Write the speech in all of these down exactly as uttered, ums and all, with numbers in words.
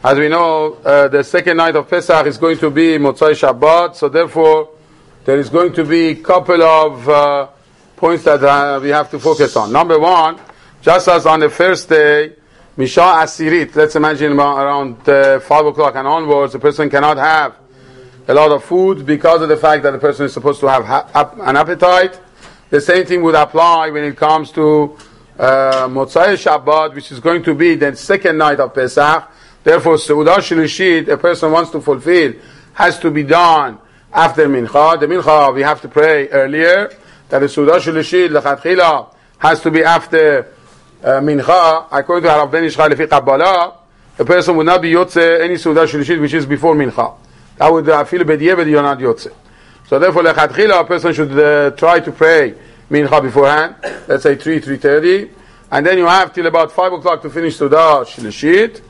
As we know, uh, the second night of Pesach is going to be Motzai Shabbat, so therefore there is going to be a couple of uh, points that uh, we have to focus on. Number one, just as on the first day, Misha Asirit, let's imagine around uh, five o'clock and onwards, the person cannot have a lot of food because of the fact that the person is supposed to have ha- an appetite. The same thing would apply when it comes to uh, Motzai Shabbat, which is going to be the second night of Pesach. Therefore, Seudah Shilishit, a person wants to fulfill, has to be done after Mincha. The Mincha, we have to pray earlier. That the Seudah Shilishit, Lechatchila, has to be after uh, Mincha. According to Harav Ben Ishchai Lefi Kabbalah, a person would not be Yotze any Seudah Shilishit which is before Mincha. That would uh, feel B'diavad you're not Yotze. So therefore, Lechatchila, a person should uh, try to pray Mincha beforehand. Let's say three, three thirty. And then you have till about five o'clock to finish Seudah Shilishit.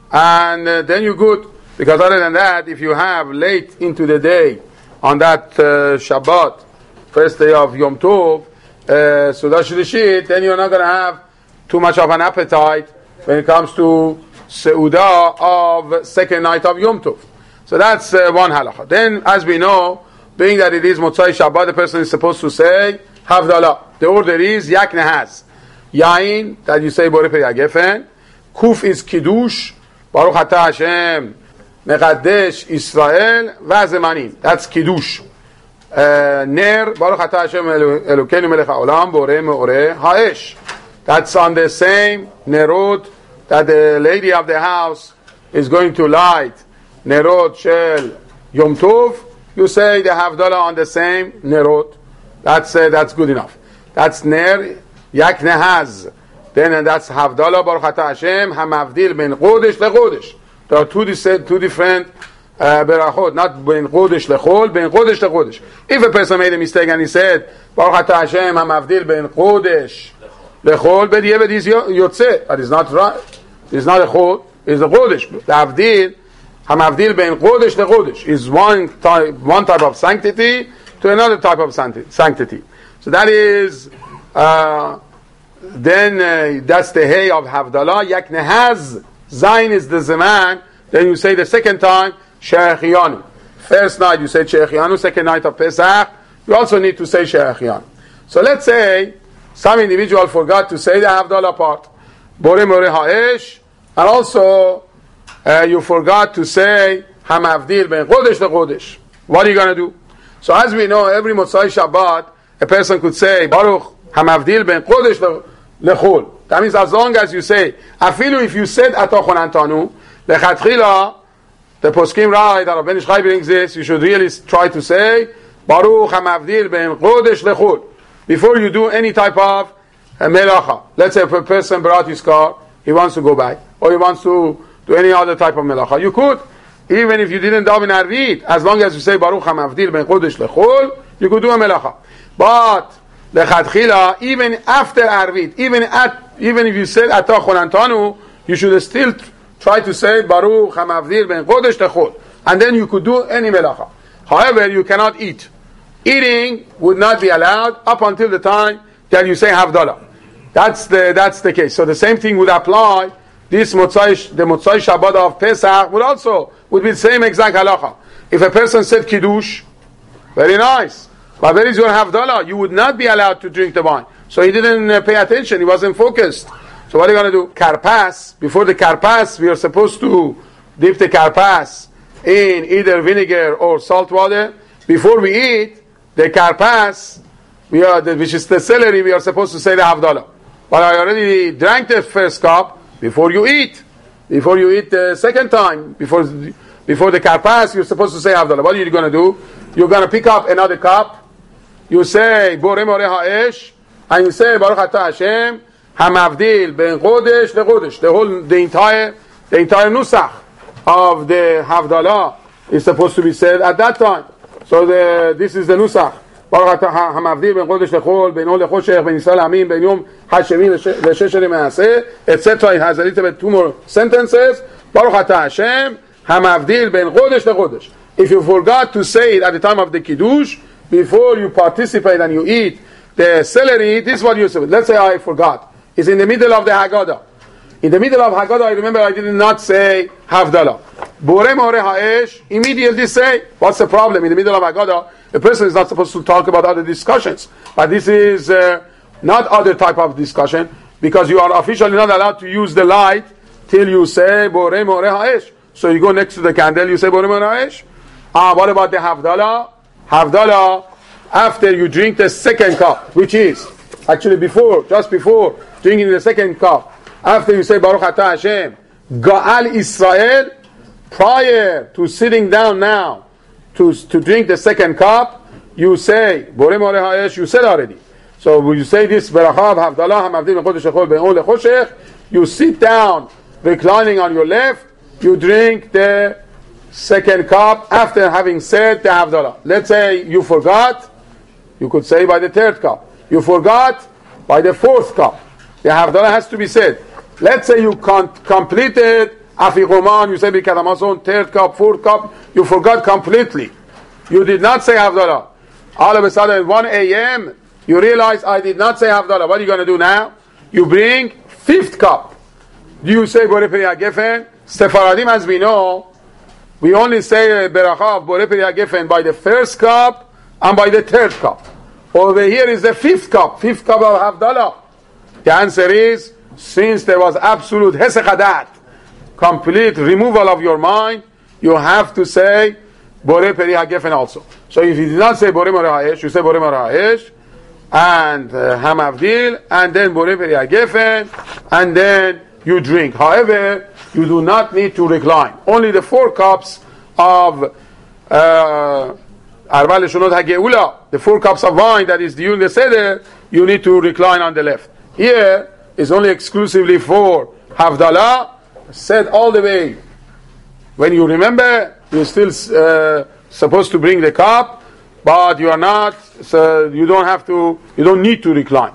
And uh, then you're good, because other than that, if you have late into the day on that uh, Shabbat, first day of Yom Tov, uh, Seudah Shilishit, then you're not going to have too much of an appetite when it comes to Seudah of second night of Yom Tov. So that's uh, one halacha. Then, as we know, being that it is Motzai Shabbat, the person is supposed to say Havdalah. The order is Yak Nehaz. Yain, that you say Borei Peri HaGefen. Kuf is Kiddush. Baruch Atah Hashem Mechadesh Israel Vazemanim. That's Kiddush. Uh, Ner Baruch Atah Hashem Elokeinu Melech HaOlam Borei Me'orei Ha'esh. That's on the same Nerot that the lady of the house is going to light. Nerot Shel Yom Tov. You say the Havdalah on the same Nerot. That's uh, that's good enough. That's Ner Yak Nehaz. Then and that's Havdalah Baruch Atah Hashem Hamavdil Ben Chodesh LeChodesh. There are two, two different uh, berachot, not Ben Chodesh LeChol, Ben Chodesh LeChodesh. If a person made a mistake and he said Baruch Atah Hashem Hamavdil Ben Chodesh LeChol, but Yevad is Yotze. That is not right. It's not a Chol. It's a Chodesh. The Havdil Hamavdil Ben Chodesh LeChodesh is one type, one type of sanctity to another type of sanctity. So that is. Uh, Then uh, that's the hay of Havdalah. Yak Nehaz. Zayin is the Zaman. Then you say the second time, She'echianu. First night you say She'echianu. Second night of Pesach, you also need to say She'echianu. So let's say some individual forgot to say the Havdalah part. Borei Me'orei Ha'esh. And also uh, you forgot to say Hamavdil Ben Chodesh LeChodesh. What are you going to do? So as we know, every Motzai Shabbat, a person could say Baruch Hamavdil Ben Chodesh Lechol. That means as long as you say, afilu if you said Atochon Antanu, Lechatchila, the Poskim write, that Ben Ishchai brings this, you should really try to say, Baruch HaMavdil Ben Chodesh Lechol. Before you do any type of uh, melacha. Let's say if a person brought his car, he wants to go back, or he wants to do any other type of melacha. You could, even if you didn't daven Arvit, as long as you say Baruch HaMavdil Ben Chodesh Lechol, you could do a melacha. But Lechatchila, even after Arvit, even at, even if you said Atachon Antanu, you should still try to say Baruch HaMavdil Ben Chodesh Lechol, and then you could do any melacha. However, you cannot eat. Eating would not be allowed up until the time that you say Havdalah. That's the that's the case. So the same thing would apply. This Motzai, the Motzai Shabbat of Pesach would also would be the same exact halacha. If a person said Kiddush, very nice. But where is your Havdalah? You would not be allowed to drink the wine. So he didn't uh, pay attention. He wasn't focused. So what are you going to do? Karpas. Before the karpas, we are supposed to dip the karpas in either vinegar or salt water. Before we eat the karpas, we are the, which is the celery, we are supposed to say the Havdalah. But I already drank the first cup before you eat. Before you eat the second time, before before the karpas, you're supposed to say Havdalah. What are you going to do? You're going to pick up another cup. You say Borei Me'orei Ha'esh, and you say Baruch Atah Hashem Hamavdil Ben Chodesh LeChodesh. The whole, the entire, the entire nusach of the Havdalah is supposed to be said at that time. So the, this is the nusach. Baruch Atah Hamavdil Ben Chodesh LeChol Ben Ol LeChoshech Ben Yisrael Amim Ben Yom HaShemim LeShesher Me'aseh, et cetera. It has a little bit two more sentences. Baruch Atah Hashem Hamavdil Ben Chodesh LeChodesh. If you forgot to say it at the time of the Kiddush, before you participate and you eat the celery, this is what you say. Let's say I forgot. It's in the middle of the Haggadah. In the middle of Haggadah, I remember I did not say Havdalah. Borei More Ha'esh, immediately say, what's the problem? In the middle of Haggadah, a person is not supposed to talk about other discussions. But this is uh, not other type of discussion, because you are officially not allowed to use the light till you say Borei More Ha'esh. So you go next to the candle, you say Borei More Ha'esh. Ah, what about the Havdalah? Havdalah, after you drink the second cup, which is actually before, just before drinking the second cup, after you say Baruch Atah Hashem, Ga'al Israel, prior to sitting down now to, to drink the second cup, you say Borei More Ha'esh, you said already. So when you say this Berachav Havdalah Hamavdim Lechodesh Echol Be'on Lechoshech, you sit down reclining on your left, you drink the second cup after having said the Havdalah. Let's say you forgot, you could say by the third cup. You forgot by the fourth cup. The Havdalah has to be said. Let's say you con- completed Afikoman, you say Birkat Hamazon, third cup, fourth cup, you forgot completely. You did not say Havdalah. All of a sudden at one a.m., you realize I did not say Havdalah. What are you going to do now? You bring fifth cup. Do you say Borei Peri HaGefen? Sephardim, as we know, we only say Beracha of Borei Peri HaGefen by the first cup and by the third cup. Over here is the fifth cup, fifth cup of Havdalah. The answer is, since there was absolute Hesech Hadat, complete removal of your mind, you have to say Borei Peri HaGefen also. So if you did not say Borei More Ha'esh, you say Borei More Ha'esh, and uh, Hamavdil, and then Borei Peri HaGefen, and then you drink. However, you do not need to recline. Only the four cups of uh, Arba Leshonot HaGeula, the four cups of wine that is during the Seder, you need to recline on the left. Here is only exclusively for Havdalah, said all the way. When you remember, you're still uh, supposed to bring the cup, but you are not, so you don't have to, you don't need to recline.